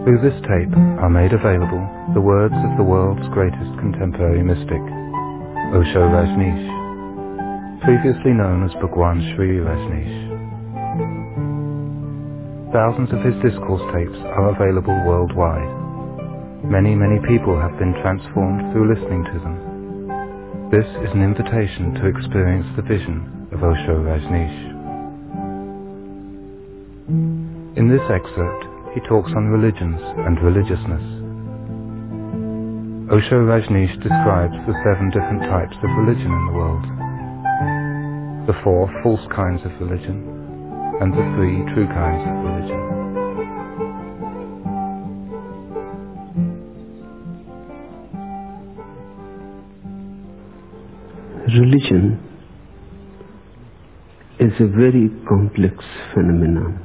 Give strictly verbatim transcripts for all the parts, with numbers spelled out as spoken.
Through this tape are made available the words of the world's greatest contemporary mystic, Osho Rajneesh, previously known as Bhagwan Shree Rajneesh. Thousands of his discourse tapes are available worldwide. Many, many people have been transformed through listening to them. This is an invitation to experience the vision of Osho Rajneesh. In this excerpt, he talks on religions and religiousness. Osho Rajneesh describes the seven different types of religion in the world, the four false kinds of religion, and the three true kinds of religion. Religion is a very complex phenomenon.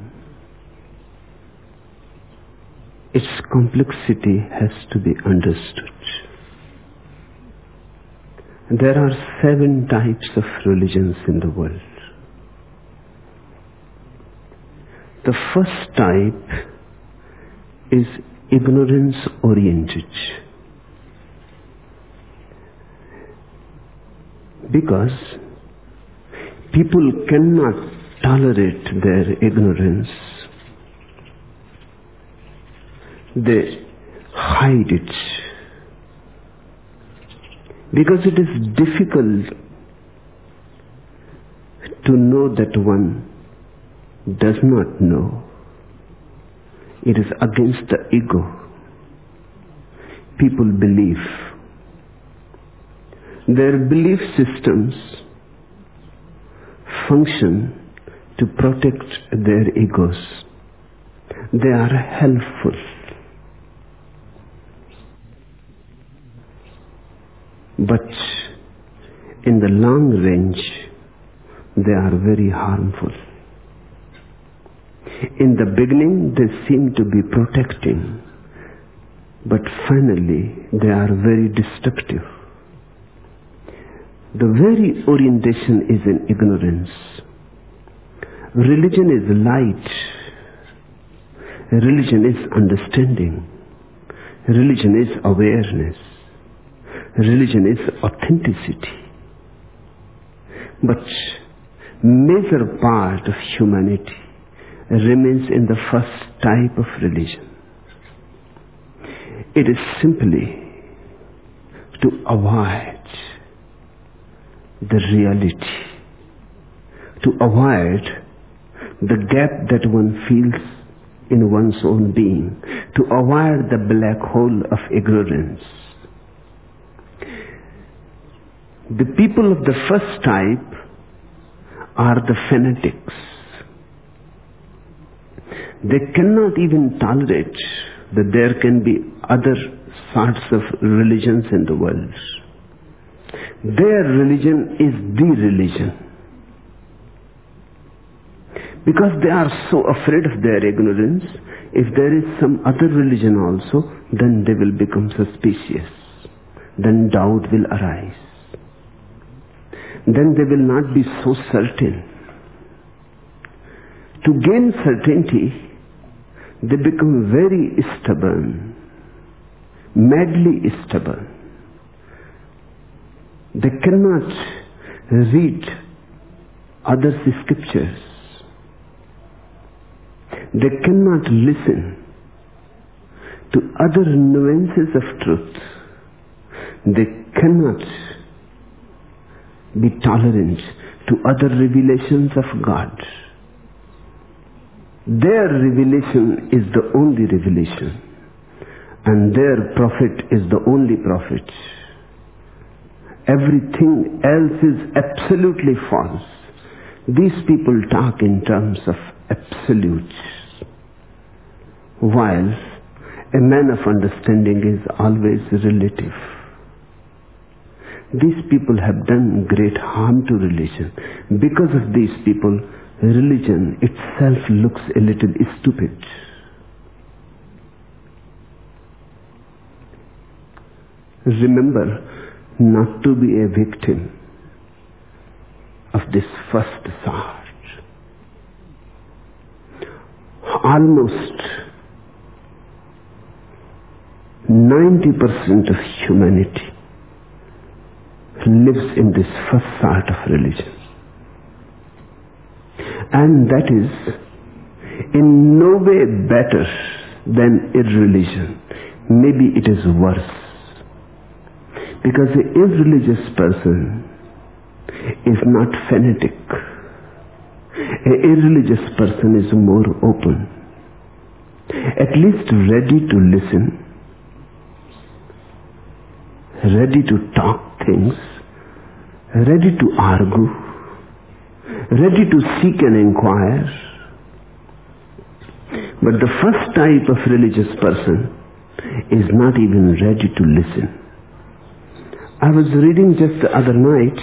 Its complexity has to be understood. There are seven types of religions in the world. The first type is ignorance-oriented. Because people cannot tolerate their ignorance, they hide it. Because it is difficult to know that one does not know. It is against the ego. People believe. Their belief systems function to protect their egos. They are helpful. But in the long range, they are very harmful. In the beginning, they seem to be protecting, but finally, they are very destructive. The very orientation is in ignorance. Religion is light. Religion is understanding. Religion is awareness. Religion is authenticity. But major part of humanity remains in the first type of religion. It is simply to avoid the reality, to avoid the gap that one feels in one's own being, to avoid the black hole of ignorance. The people of the first type are the fanatics. They cannot even tolerate that there can be other sorts of religions in the world. Their religion is the religion. Because they are so afraid of their ignorance, if there is some other religion also, then they will become suspicious. Then doubt will arise. Then they will not be so certain. To gain certainty, they become very stubborn, madly stubborn. They cannot read others' scriptures. They cannot listen to other nuances of truth. They cannot be tolerant to other revelations of God. Their revelation is the only revelation, and their prophet is the only prophet. Everything else is absolutely false. These people talk in terms of absolutes, while a man of understanding is always relative. These people have done great harm to religion. Because of these people, religion itself looks a little stupid. Remember not to be a victim of this first sort. Almost ninety percent of humanity lives in this first sort of religion. And that is in no way better than irreligion. Maybe it is worse. Because the irreligious person is not fanatic. An irreligious person is more open, at least ready to listen, ready to talk things, ready to argue, ready to seek and inquire. But the first type of religious person is not even ready to listen. I was reading just the other night,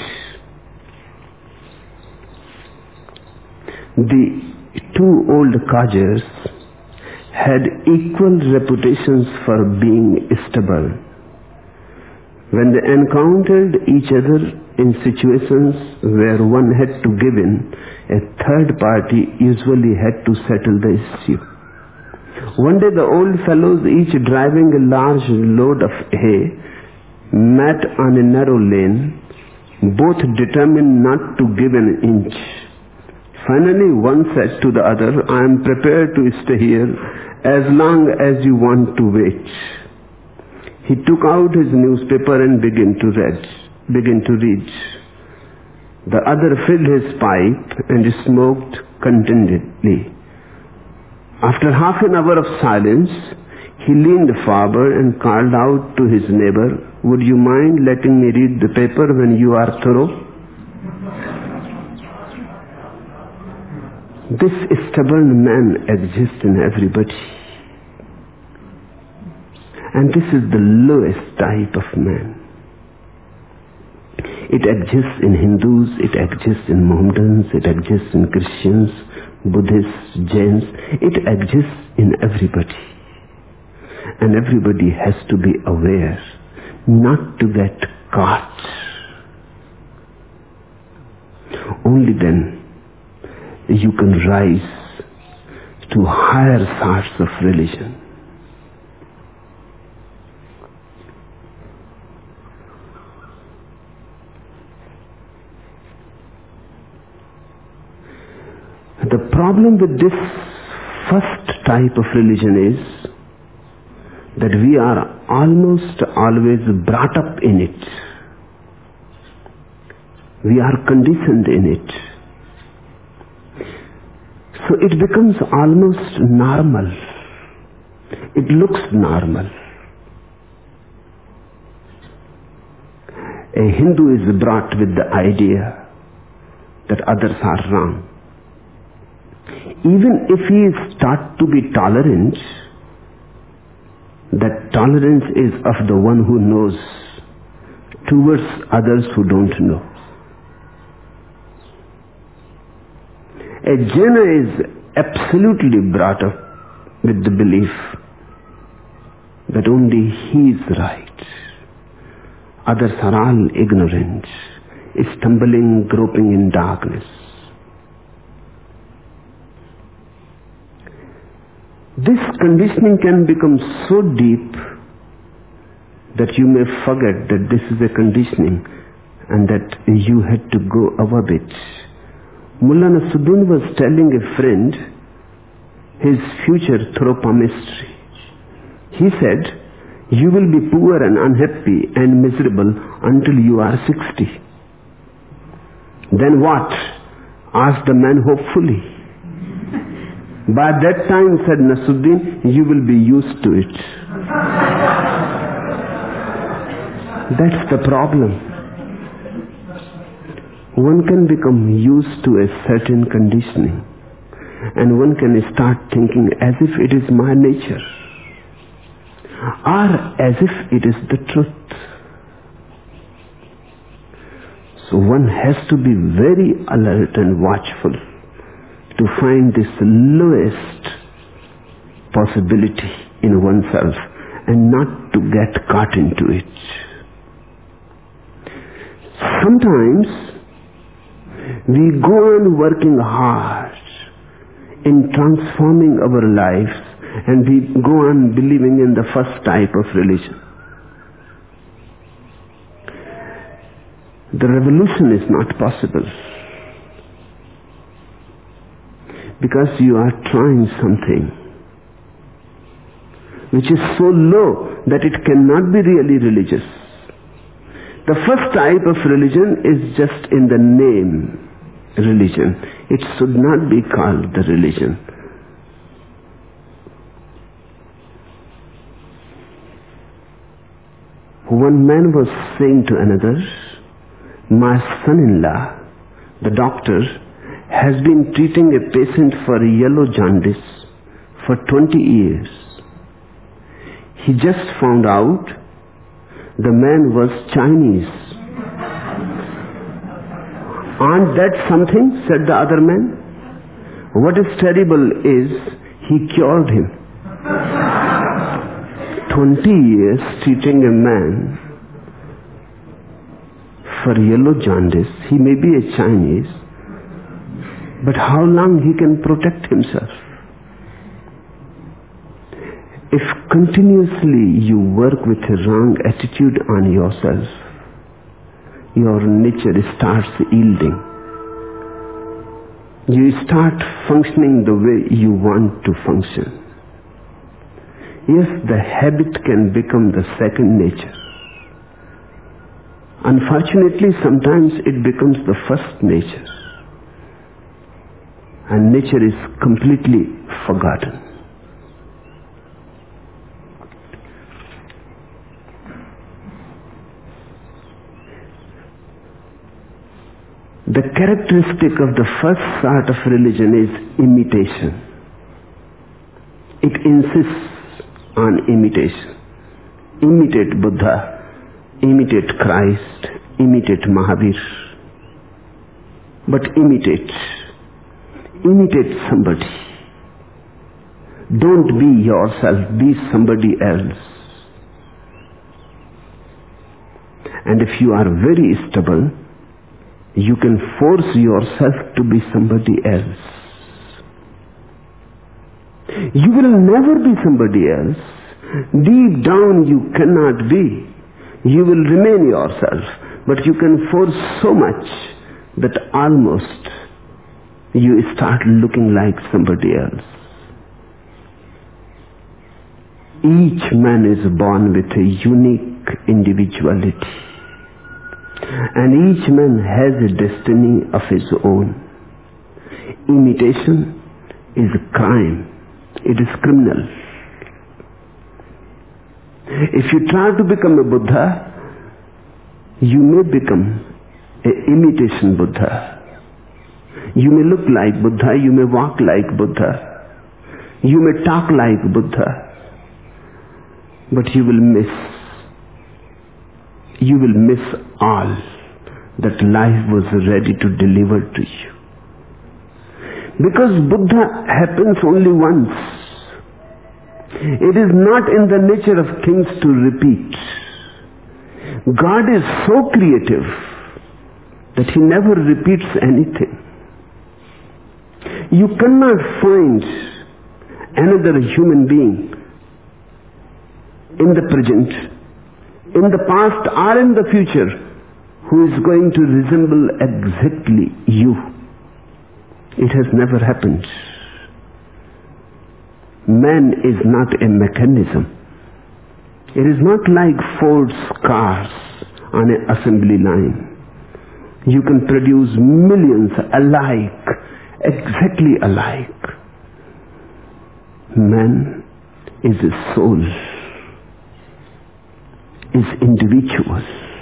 the two old Qajars had equal reputations for being stubborn. When they encountered each other in situations where one had to give in, a third party usually had to settle the issue. One day the old fellows, each driving a large load of hay, met on a narrow lane, both determined not to give an inch. Finally one said to the other, "I am prepared to stay here as long as you want to wait." He took out his newspaper and began to read. Began to read. The other filled his pipe and smoked contentedly. After half an hour of silence, he leaned forward and called out to his neighbor, "Would you mind letting me read the paper when you are through?" This stubborn man exists in everybody. And this is the lowest type of man. It exists in Hindus, it exists in Mohammedans, it exists in Christians, Buddhists, Jains. It exists in everybody. And everybody has to be aware not to get caught. Only then you can rise to higher sorts of religion. The problem with this first type of religion is that we are almost always brought up in it. We are conditioned in it. So it becomes almost normal. It looks normal. A Hindu is brought with the idea that others are wrong. Even if he is taught to be tolerant, that tolerance is of the one who knows towards others who don't know. A Jaina is absolutely brought up with the belief that only he is right. Others are all ignorant, stumbling, groping in darkness. This conditioning can become so deep that you may forget that this is a conditioning and that you had to go above it. Mullah Nasruddin was telling a friend his future through palmistry. He said, "You will be poor and unhappy and miserable until you are sixty. Then what?" asked the man hopefully. "By that time," said Nasruddin, "you will be used to it." That's the problem. One can become used to a certain conditioning, and one can start thinking as if it is my nature, or as if it is the truth. So one has to be very alert and watchful to find this lowest possibility in oneself and not to get caught into it. Sometimes we go on working hard in transforming our lives And we go on believing in the first type of religion. The revolution is not possible because you are trying something which is so low that it cannot be really religious. The first type of religion is just in the name religion. It should not be called the religion. One man was saying to another, my son-in-law, the doctor, has been treating a patient for yellow jaundice for twenty years. He just found out the man was Chinese. Aren't that something? Said the other man. What is terrible is he cured him. twenty years treating a man for yellow jaundice. He may be a Chinese, but how long he can protect himself? If continuously you work with a wrong attitude on yourself, your nature starts yielding. You start functioning the way you want to function. Yes, the habit can become the second nature. Unfortunately, sometimes it becomes the first nature. And nature is completely forgotten. The characteristic of the first sort of religion is imitation. It insists on imitation. Imitate Buddha. Imitate Christ, imitate Mahavir. But imitate. Imitate somebody. Don't be yourself, be somebody else. And if you are very stubborn, you can force yourself to be somebody else. You will never be somebody else. Deep down you cannot be. You will remain yourself, but you can force so much that almost you start looking like somebody else. Each man is born with a unique individuality, and each man has a destiny of his own. Imitation is a crime. It is criminal. If you try to become a Buddha, you may become an imitation Buddha. You may look like Buddha, you may walk like Buddha, you may talk like Buddha, but you will miss, you will miss all that life was ready to deliver to you. Because Buddha happens only once. It is not in the nature of things to repeat. God is so creative that He never repeats anything. You cannot find another human being in the present, in the past or in the future who is going to resemble exactly you. It has never happened. Man is not a mechanism. It is not like Ford's cars on an assembly line. You can produce millions alike, exactly alike. Man is a soul, is individual.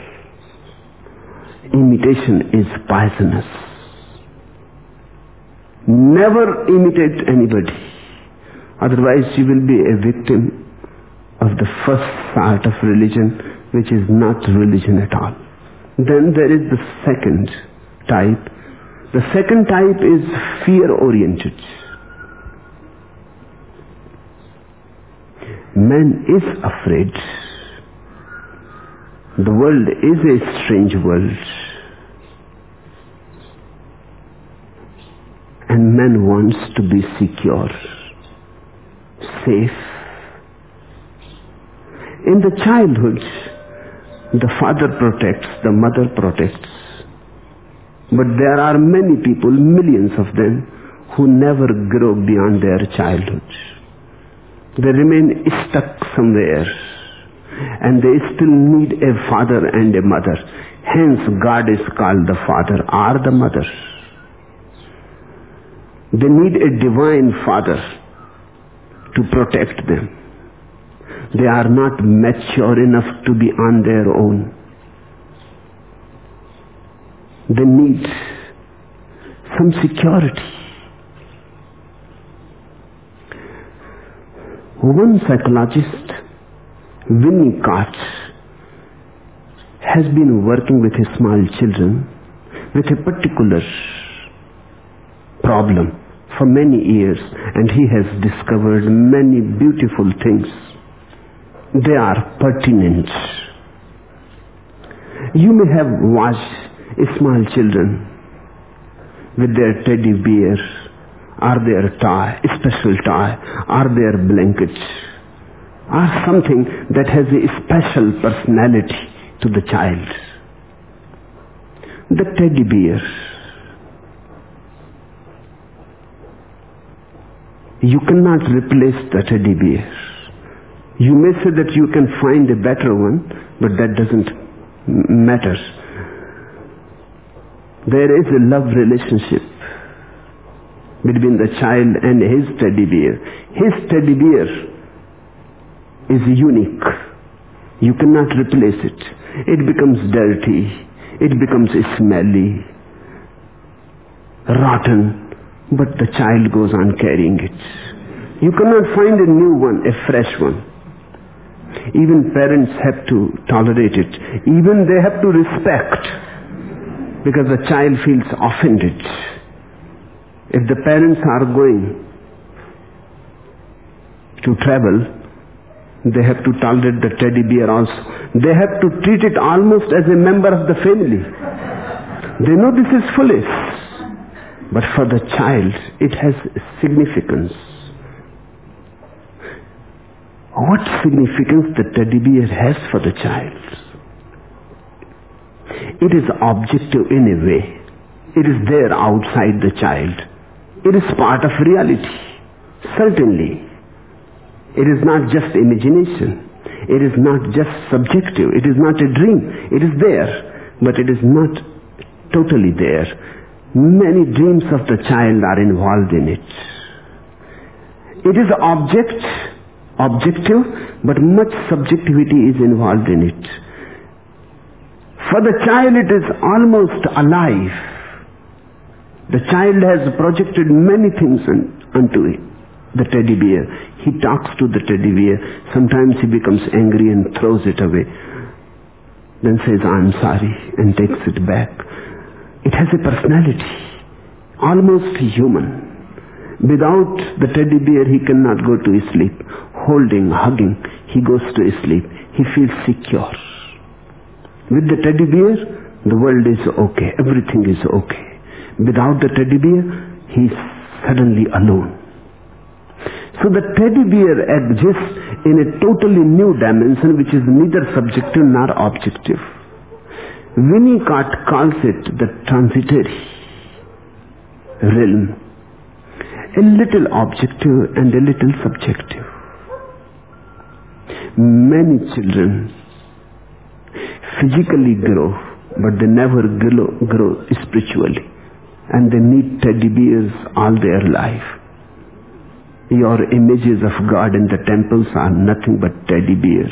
Imitation is poisonous. Never imitate anybody. Otherwise you will be a victim of the first sort of religion, which is not religion at all. Then there is the second type. The second type is fear-oriented. Man is afraid. The world is a strange world. And man wants to be secure. safe. In the childhood, the father protects, the mother protects. But there are many people, millions of them, who never grow beyond their childhood. They remain stuck somewhere, and they still need a father and a mother. Hence, God is called the Father or the Mother. They need a divine Father to protect them. They are not mature enough to be on their own. They need some security. One psychologist, Winnicott, has been working with his small children with a particular problem for many years, and he has discovered many beautiful things. They are pertinent. You may have watched small children with their teddy bears, or their toy, special toy, or their blankets, or something that has a special personality to the child. The teddy bear. You cannot replace the teddy bear. You may say that you can find a better one, but that doesn't matter. There is a love relationship between the child and his teddy bear. His teddy bear is unique. You cannot replace it. It becomes dirty. It becomes smelly, rotten, but the child goes on carrying it. You cannot find a new one, a fresh one. Even parents have to tolerate it. Even they have to respect, because the child feels offended. If the parents are going to travel, they have to tolerate the teddy bear also. They have to treat it almost as a member of the family. They know this is foolish, but for the child it has significance. What significance the teddy bear has for the child? It is objective in a way. It is there outside the child. It is part of reality. Certainly. It is not just imagination. It is not just subjective. It is not a dream. It is there, but it is not totally there. Many dreams of the child are involved in it. It is object, objective, but much subjectivity is involved in it. For the child, it is almost alive. The child has projected many things unto it. The teddy bear. He talks to the teddy bear. Sometimes he becomes angry and throws it away. Then says, "I'm sorry," and takes it back. It has a personality, almost human. Without the teddy bear, he cannot go to sleep. Holding, hugging, he goes to sleep. He feels secure. With the teddy bear, the world is okay. Everything is okay. Without the teddy bear, he is suddenly alone. So the teddy bear exists in a totally new dimension, which is neither subjective nor objective. Winnicott calls it the transitory realm. A little objective and a little subjective. Many children physically grow, but they never grow, grow spiritually. And they need teddy bears all their life. Your images of God in the temples are nothing but teddy bears.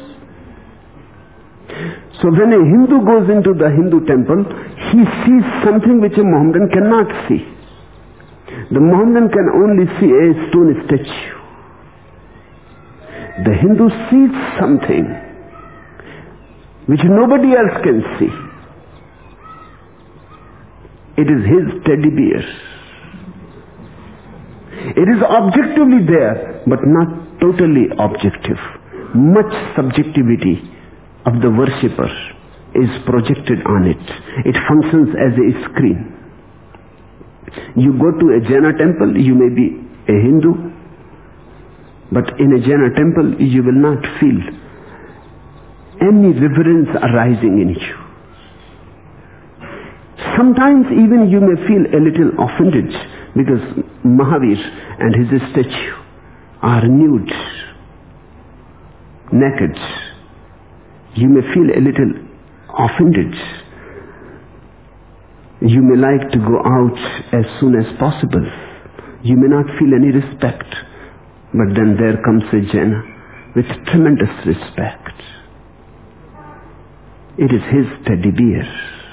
So when a Hindu goes into the Hindu temple, he sees something which a Mohammedan cannot see. The Mohammedan can only see a stone statue. The Hindu sees something which nobody else can see. It is his teddy bear. It is objectively there, but not totally objective. Much subjectivity of the worshipper is projected on it. It functions as a screen. You go to a Jaina temple, you may be a Hindu, But in a Jaina temple, you will not feel any reverence arising in you. Sometimes even you may feel a little offended because Mahavir and his statue are nude, naked. You may feel a little offended. You may like to go out as soon as possible. You may not feel any respect. But then there comes a Jaina with tremendous respect. It is his teddy bear.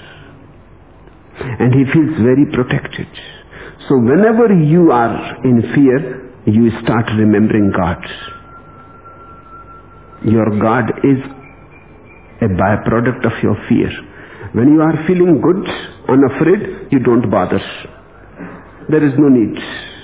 And he feels very protected. So whenever you are in fear, you start remembering God. Your God is a byproduct of your fear. When you are feeling good, unafraid, you don't bother. There is no need.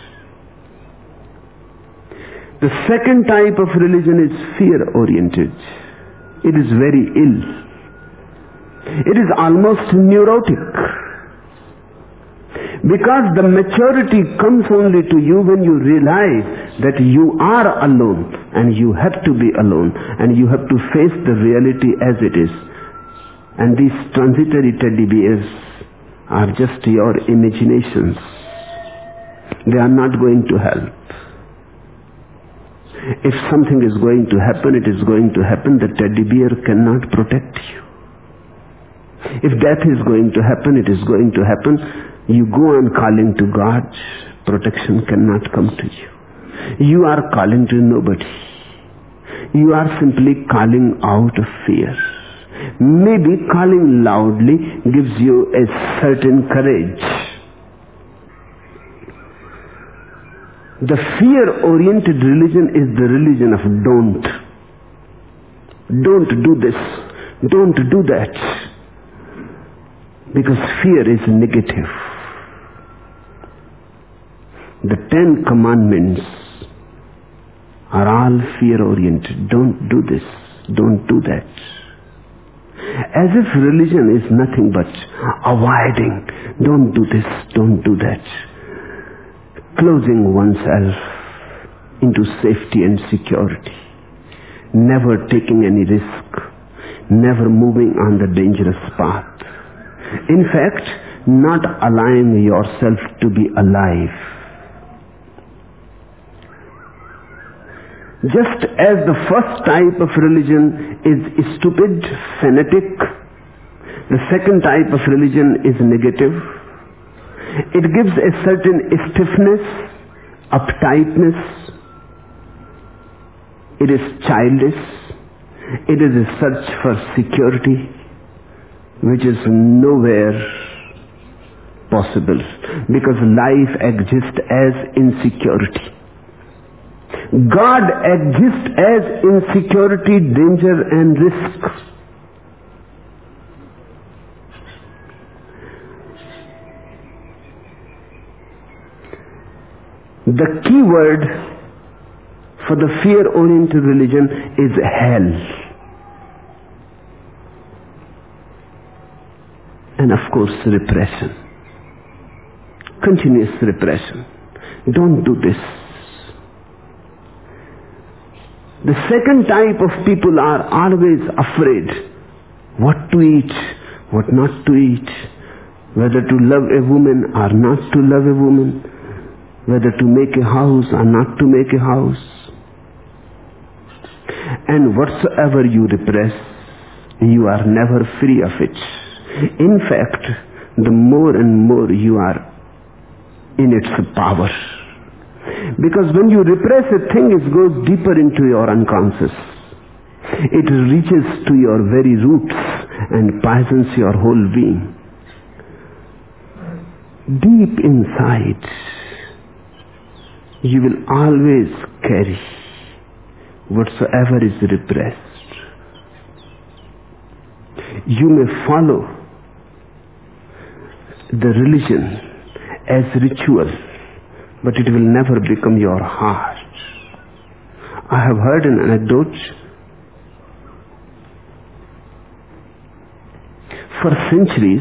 The second type of religion is fear-oriented. It is very ill. It is almost neurotic. Because the maturity comes only to you when you realize that you are alone and you have to be alone and you have to face the reality as it is. And these transitory teddy bears are just your imaginations. They are not going to help. If something is going to happen, it is going to happen. The teddy bear cannot protect you. If death is going to happen, it is going to happen. You go on calling to God, protection cannot come to you. You are calling to nobody. You are simply calling out of fear. Maybe calling loudly gives you a certain courage. The fear-oriented religion is the religion of don't. Don't do this. Don't do that. Because fear is negative. The Ten Commandments are all fear-oriented. Don't do this. Don't do that. As if religion is nothing but avoiding. Don't do this. Don't do that. Closing oneself into safety and security. Never taking any risk. Never moving on the dangerous path. In fact, not allowing yourself to be alive. Just as the first type of religion is stupid, fanatic, the second type of religion is negative. It gives a certain stiffness, uptightness. It is childish. It is a search for security, which is nowhere possible, because life exists as insecurity. God exists as insecurity, danger and risk. The key word for the fear-oriented religion is hell. And of course, repression. Continuous repression. Don't do this. The second type of people are always afraid what to eat, what not to eat, whether to love a woman or not to love a woman, whether to make a house or not to make a house. And whatsoever you repress, you are never free of it. In fact, the more and more you are in its power. Because when you repress a thing, it goes deeper into your unconscious. It reaches to your very roots and poisons your whole being. Deep inside, you will always carry whatsoever is repressed. You may follow the religion as ritual, but it will never become your heart. I have heard an anecdote. For centuries,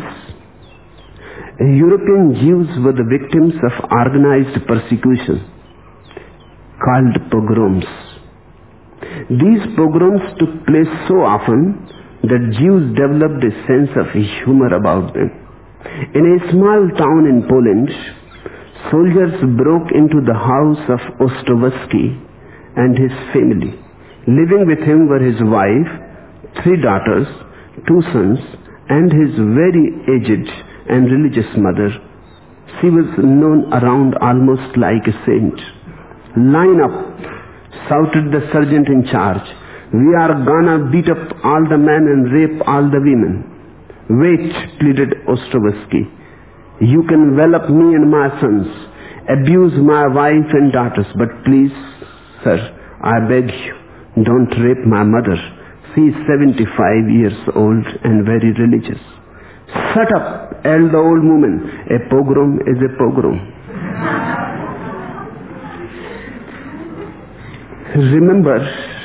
European Jews were the victims of organized persecution called pogroms. These pogroms took place so often that Jews developed a sense of humor about them. In a small town in Poland, soldiers broke into the house of Ostrowski and his family. Living with him were his wife, three daughters, two sons, and his very aged and religious mother. She was known around almost like a saint. "Line up," shouted the sergeant in charge. "We are gonna beat up all the men and rape all the women." "Wait," pleaded Ostrowski. "You can envelop me and my sons, abuse my wife and daughters, but please, sir, I beg you, don't rape my mother. She is seventy-five years old and very religious." "Shut up," yelled the old woman. "A pogrom is a pogrom." Remember,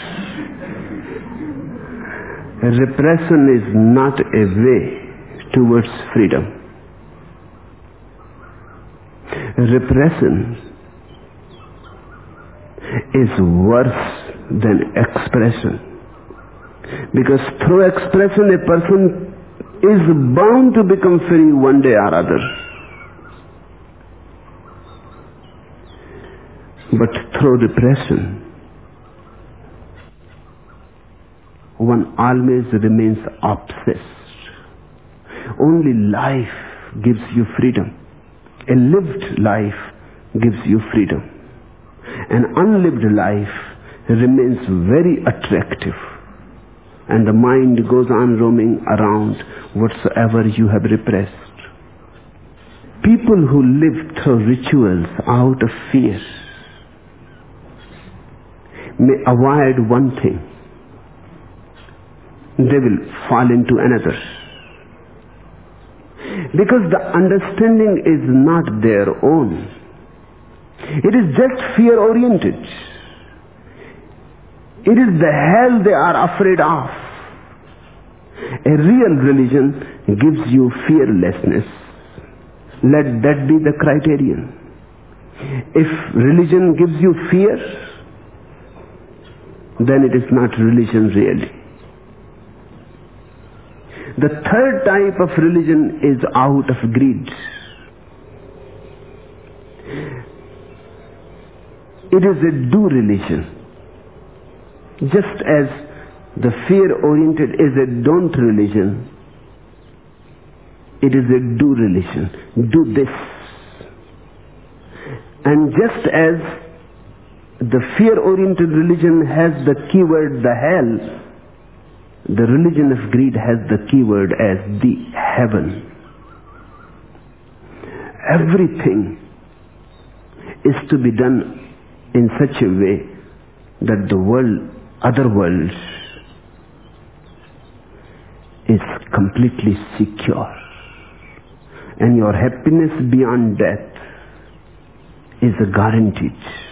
repression is not a way towards freedom. Repression is worse than expression, because through expression a person is bound to become free one day or other. But through repression, one always remains obsessed. Only life gives you freedom. A lived life gives you freedom. An unlived life remains very attractive, and the mind goes on roaming around whatsoever you have repressed. People who live through rituals out of fear may avoid one thing. They will fall into another, because the understanding is not their own. It is just fear oriented. It is the hell they are afraid of. A real religion gives you fearlessness. Let that be the criterion. If religion gives you fear, then it is not religion really. The third type of religion is out of greed. It is a do religion. Just as the fear-oriented is a don't religion, it is a do religion. Do this. And just as the fear-oriented religion has the keyword the hell, the religion of greed has the keyword as the heaven. Everything is to be done in such a way that the world, other world, is completely secure, and your happiness beyond death is guaranteed.